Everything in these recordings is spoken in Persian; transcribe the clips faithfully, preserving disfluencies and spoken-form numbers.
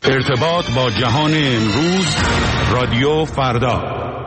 ارتباط با جهان امروز، رادیو فردا.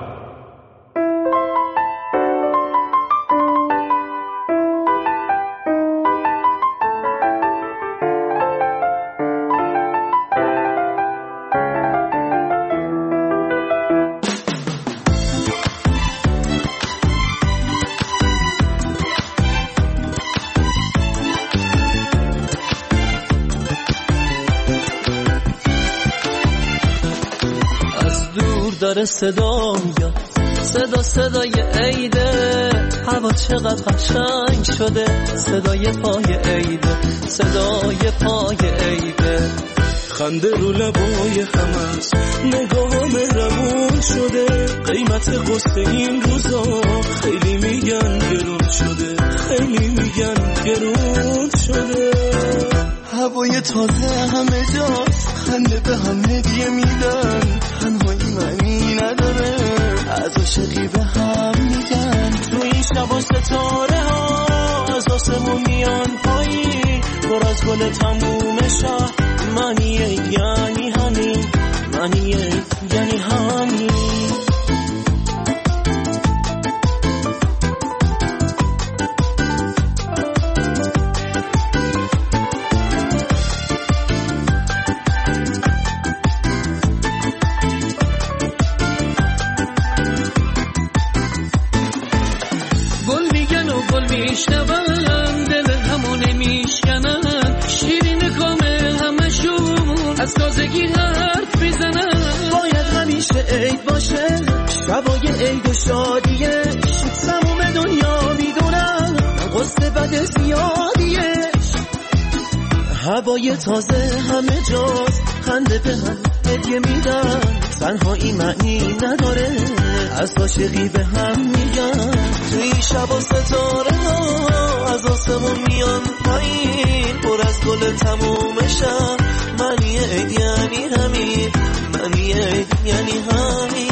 داره صدا میاد، صدا صدای عیده، هوا چقدر قشنگ شده، صدای پای عیده، صدای پای عیده، خنده رو لبای همست، نگاه مهربون شده، قیمت قصه این روزا خیلی میگن گرون شده، خیلی میگن گرون شده. هوای تازه همه جاست، خنده به هم هدیه میدن، تنهایی معنی نداره، از عاشقی به هم میگن. تو این شبا ستاره ها از آسمون میان پایین، پر از گل تموم شهر، معنیه یعنی همین، معنیه یعنی همین. میشنون دل همونه میشکنن، شیرین کامل همشون از تازگی حرف میزنن. باید همیشه عید باشه، شبای عید و شادیش، تموم دنیا میدونن قصد بد زیادیش. هوای تازه همه جاست، خنده به هم هدیه میدن، تنهایی معنی نداره، از عاشقی به هم میگن. توی شب و ستاره ها از آسمون میان پایین، پر از گل تموم شب، معنی عید یعنی همین، معنی عید یعنی همین.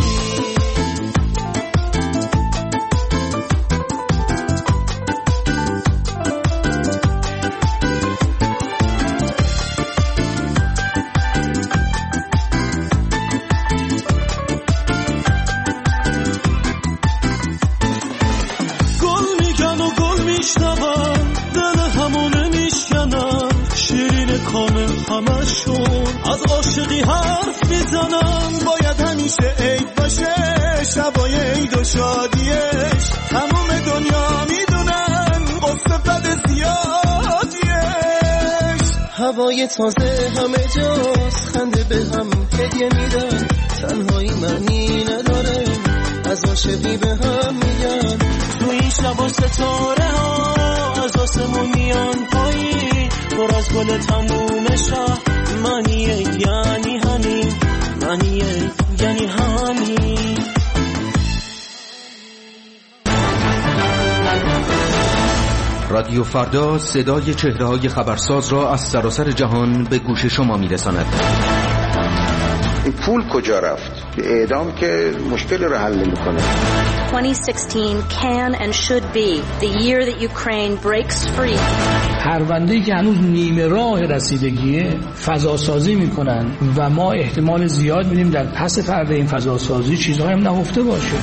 همشون از عاشقی حرف میزنن. باید همیشه عید باشه، شبای عید و شادیش، تمام دنیا میدونن قصه بد زیادیش. هوای تازه همه جاست، خنده به هم هدیه میدن، تنهایی معنی نداره، از عاشقی به هم میگن. تو این شب ستاره ها از آسمون میان پایین، پر از گل تموم شهر، معنیه یعنی همین، معنیه یعنی همین. رادیو فردا صدای چهره‌های خبرساز را از سراسر جهان به گوش شما می‌رساند. این پول کجا رفت؟ اعدام که مشکل رو حل می‌کنه. twenty sixteen can and should be the year that Ukraine breaks free. پرونده‌ای که هنوز نیمه راه رسیدگیه، فضاسازی می‌کنن و ما احتمال زیاد می‌بینیم در پس پرده این فضاسازی چیزهایی هم نهفته باشه.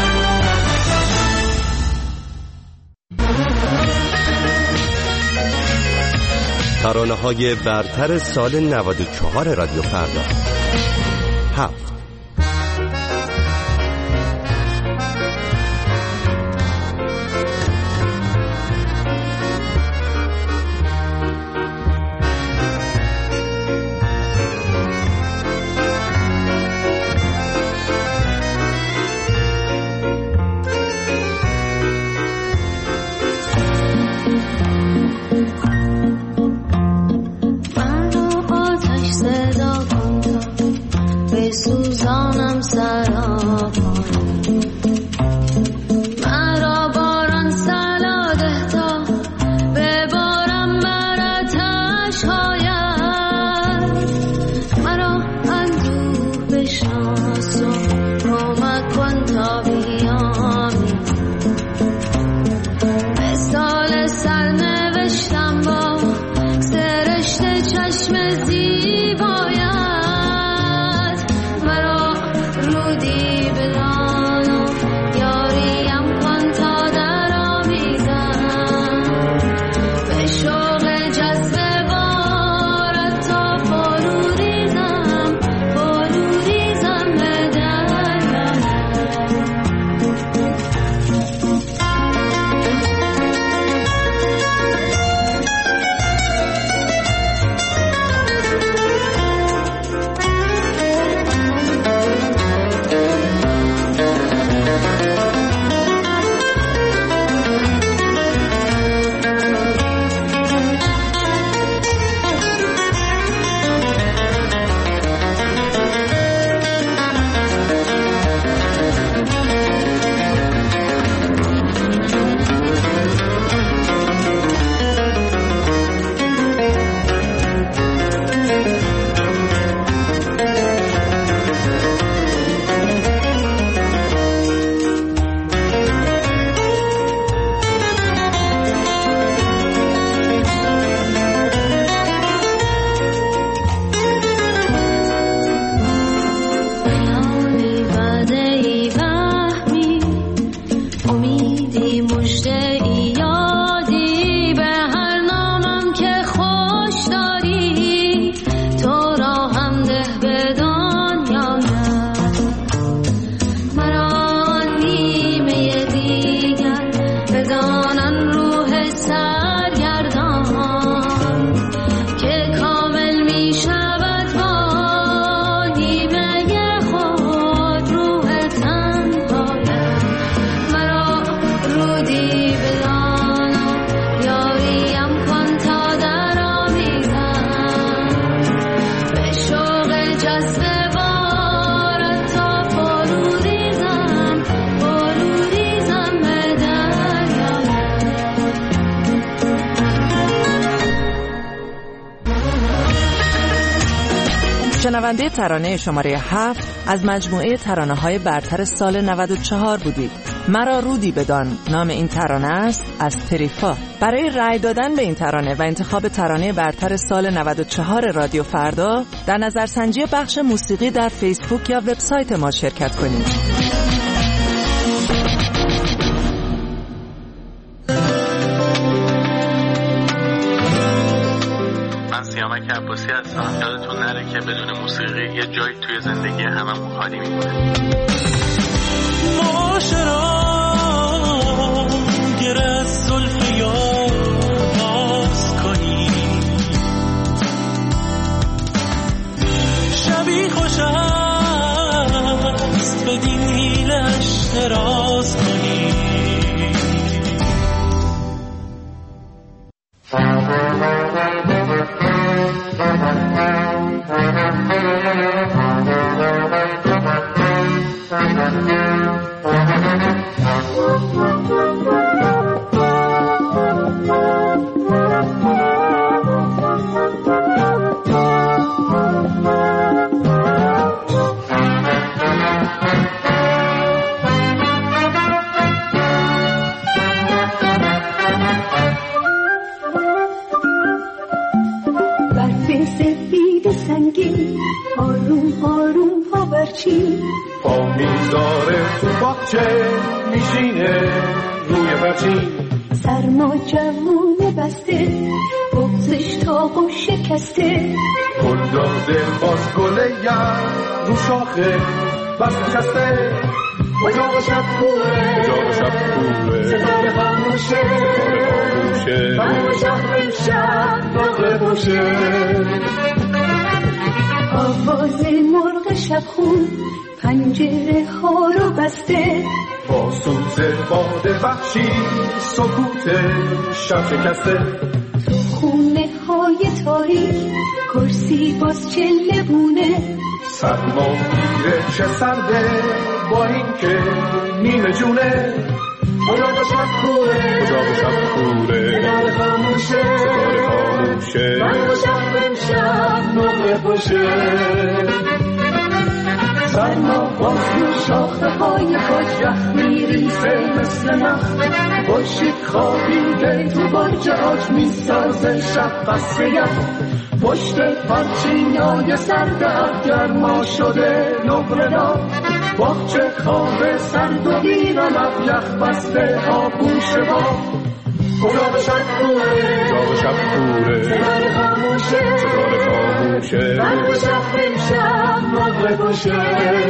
ترانه‌های برتر سال نود و چهار رادیو فردا. هفت So شنونده ترانه شماره هفت از مجموعه ترانه‌های برتر سال نود و چهار بودید. مرا رودی بدان نام این ترانه است از تریفا. برای رأی دادن به این ترانه و انتخاب ترانه برتر سال نود و چهار رادیو فردا در نظرسنجی بخش موسیقی در فیسبوک یا وبسایت ما شرکت کنید. سیامک عباسی هستم. یادتون نره که بدون موسیقی یه جایی توی زندگی هممون خالی میمونه. معاشران گره از زلف یار باز کنی، شبی خوش است بدین حیلش دراز کنی. پا میذاره تو باغچه میشینه روی برچین، سرما جوونه بسته بغزش تاقو شکسته، گل داده باز گله یم رو شاخه بس نشسته. اجاق شب کوره اجاق شب کوره ستاره خاموشه برق شهر امشب باغ باشه. آواز مرغ شبخون پنجره ها رو بسته، با سوز باد وحشی سکوت شب شکسته. تو خونه های تاریک کرسی باز چله بونه، سرما میره چه سرده با این که نیمه جونه. اجاق شب کوره اجاق شب کوره ستاره خاموشه ستاره خاموشه برق شهر امشب باغ باشه. سرما باز رو شاخه های کاج رخ میریزه مثل نخ، باشید خوابیده تو برج آج میسازه شب قصر یخ. پشت پرچینای سرد گرما شده نقره باغچه خواب سرد و ویران یخ بسته آغوش با. اجاق شب کوره اجاق شب کوره ستاره خاموشه ستاره خاموشه برق شهر امشب باغ باشه.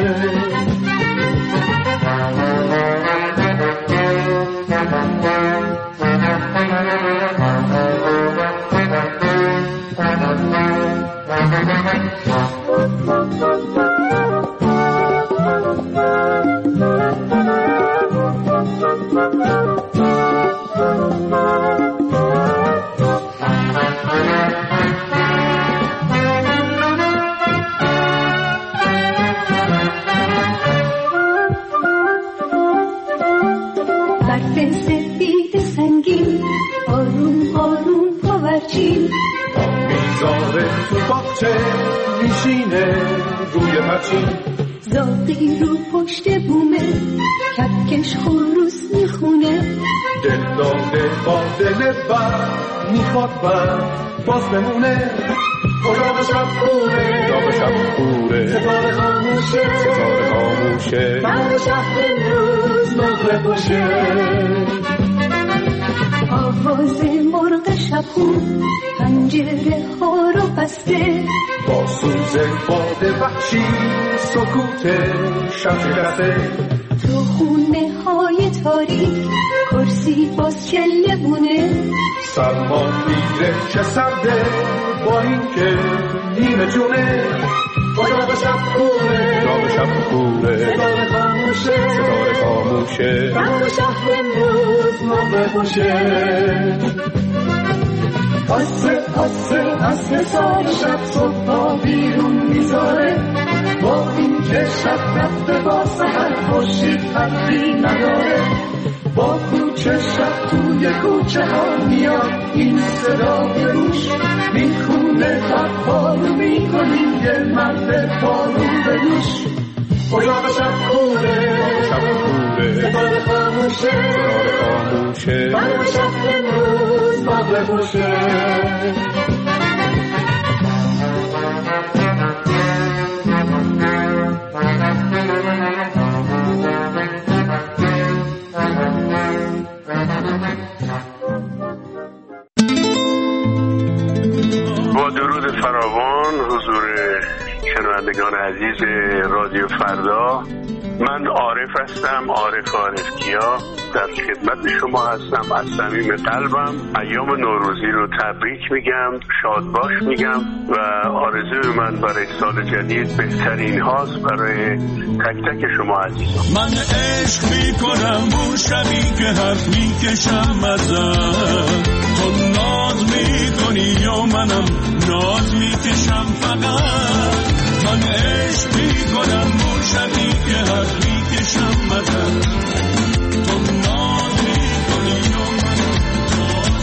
میذاره تو باغچه میشینه روی پرچین، زاغی رو پشت بومه کپکش خروس میخونه، دل داده با دل بر میخواد بر باز بمونه. اجاق شب کوره اجاق شب کوره ستاره خاموشه ستاره خاموشه برق شهر امروز باغ باشه. آواز مرغ شبخون پنجره ها رو بسته، با سوز باد وحشی سکوت شب شکسته. تو خونه های تاریک کرسی باز چله بونه، سرما میره چه سرده با این که نیمه جونه. اجاق شب کوره اجاق شب کوره ستاره خاموشه ستاره خاموشه برق شهر امروز باغ باشه. آسه آسه آسه سال شب صبح ها بیرون میذاره، با این که شب رفته با سهر خورشید فرقی نداره. با کوچه کوچه شب توی کوچه ها میاد این صدای روش میخونه تقبالو میکنیم یه مرد بارون به دوش اجاق شب کوره ستاره خاموشه برای شب امروز باغ بپوشه با درود فراوان حضور شنوندگان عزیز رادیو فردا، من عارف هستم، عارف عارفکیا، در خدمت شما هستم. از صمیم قلبم ایام نوروزی رو تبریک میگم، شاد باش میگم و آرزوی من برای سال جدید بهترین هاست برای تک تک شما عزیزان. من عشق میکنم اون شبی که حرف میکشم ازم، تو ناز میکنی یا منم ناز میکشم فقط. من عشق میکنم اون شبی که حرف میکشم ازم، تو ناز میکنی یا منم ناز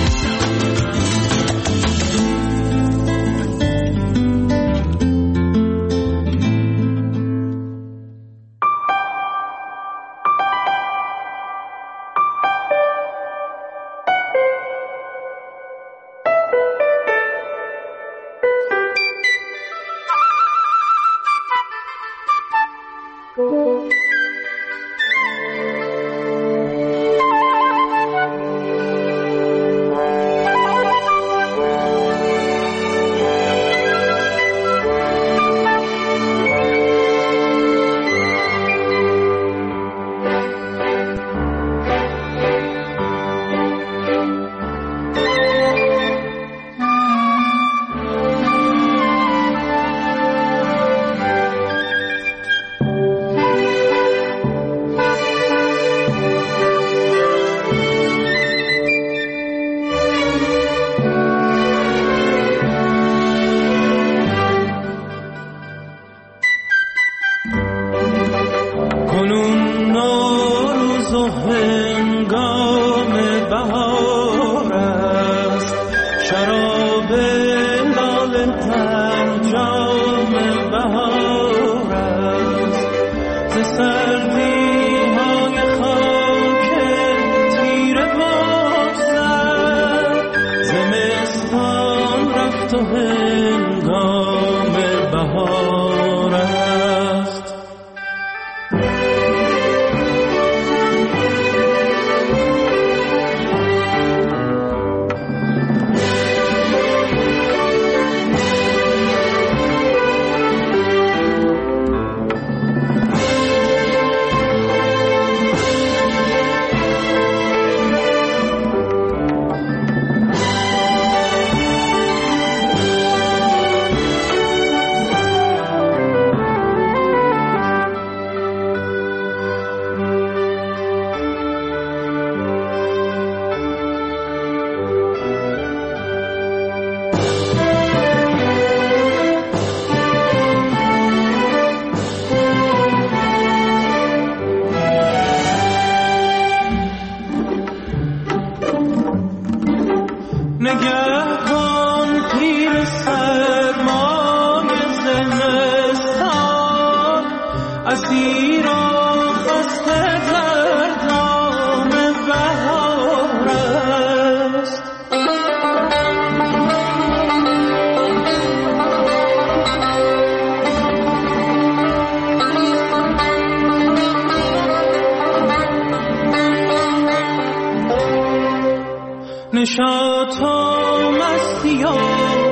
نشاط و مستی و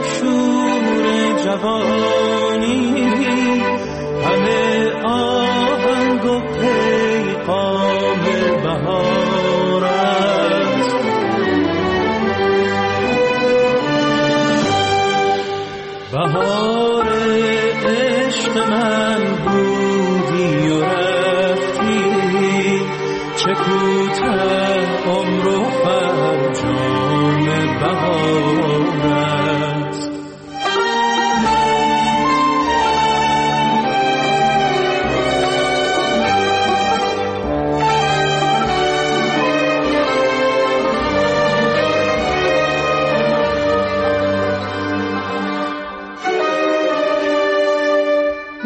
شور جوانی، همه آهنگ و پیغام بهار است. بهار عشق من بودی و رفتی، چه کوتاه عمر و فرجام بهار است.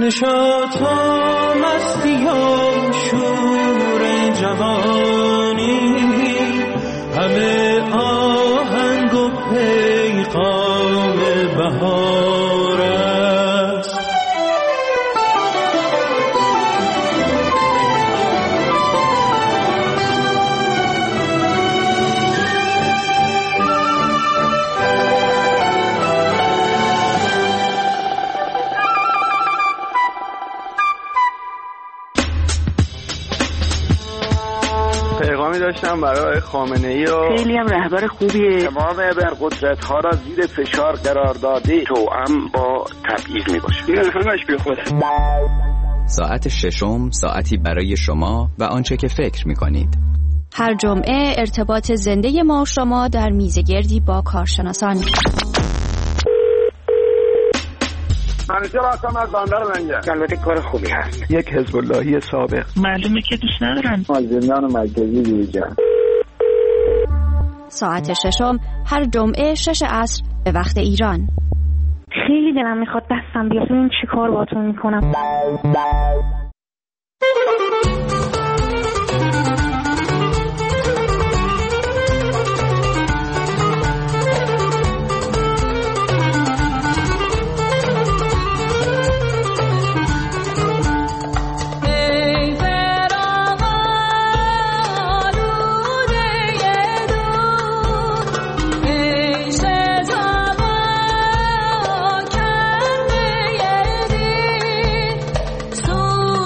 نشاطا مستی و شور جوانی همه آهنگ و پیغام بهار است. پیغامی داشتم برای خامنه‌ای و خیلی هم رهبر خوبیه. تمام ابرقدرت‌ها را زیر فشار قرار داده توأم با تبعیض میباشه. این همش بی خوده. ساعت ششم ساعتی برای شما و آنچه که فکر میکنید. هر جمعه ارتباط زنده ما و شما در میزگردی با کارشناسان. همیشه راستم از باندار منجه. البته کار خوبی هست. یک حزب اللهی سابق. معلومه که دوست ندارن. مازندران مرکزی دیجا. ساعت ششم هر جمعه شش عصر به وقت ایران. خیلی دلم میخواد دستم بیاد ببینم چی کار باهاتون میکنم. So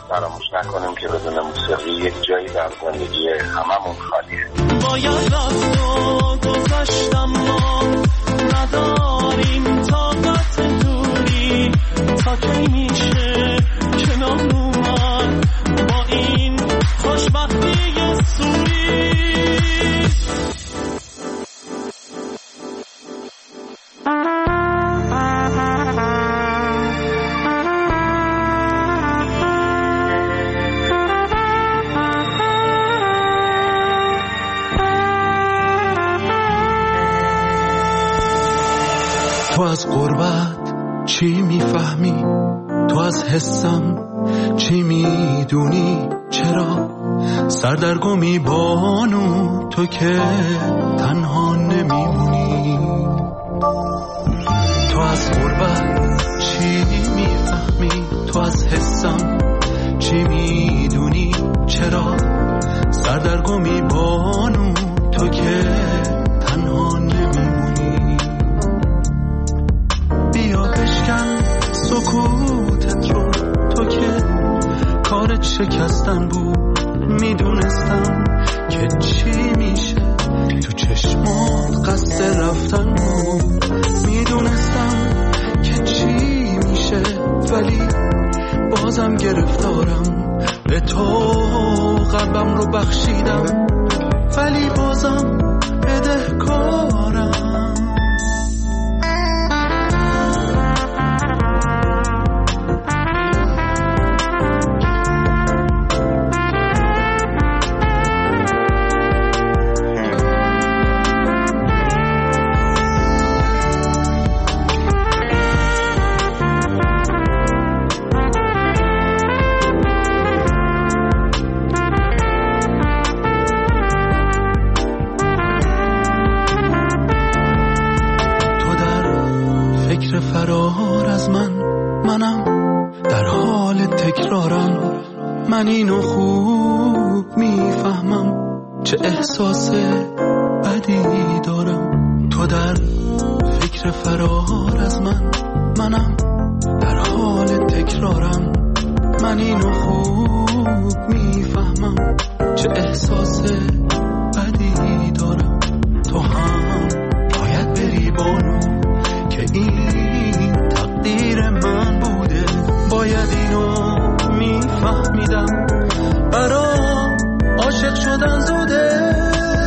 فراموش نکنیم که بدون موسیقی یک جایی در زندگی هممون خالیه. باید رفت و گذشتم ما نداریم طاقت دوری تا کی میشه کنار اومد با این خوشبختی سوری. تو از غربت چی میفهمی؟ تو از حسم چی میدونی؟ چرا سردرگمی بانو تو که تنها نمیمونی؟ تو از غربت چی میفهمی؟ تو از حسم چی میدونی؟ چرا سردرگمی بانو تو که تنها نمیمونی؟ بیا بشکن سکوتت رو، تو که کارت شکستن بود. میدونستم که چی میشه، تو چشمات قصد رفتن بود. میدونستم که چی میشه، ولی بازم گرفتارم. به تو قلبم رو بخشیدم، ولی بازم بدهکارم. فرار از من، منم در حال تکرارم. من اینو خوب میفهمم چه احساس بدی دارم. تو در فکر فرار از من، منم در حال تکرارم. من اینو خوب میفهمم چه احساس بدی دارم. تو هم باید بری بانو که این تقدیر من بوده. باید اینو میفهمیدم، برام عاشق شدن زوده.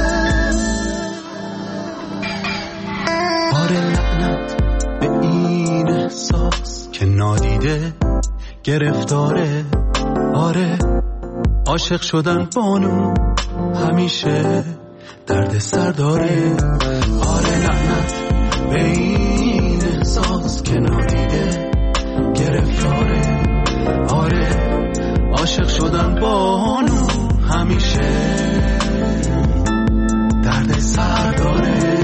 آره لعنت به این احساس که نادیده گرفتاره. آره عاشق شدن بانو همیشه درد سر داره. آره لعنت به این احساس که نادیده گرفتاره. آره عاشق شدن بانو همیشه درد سر داره.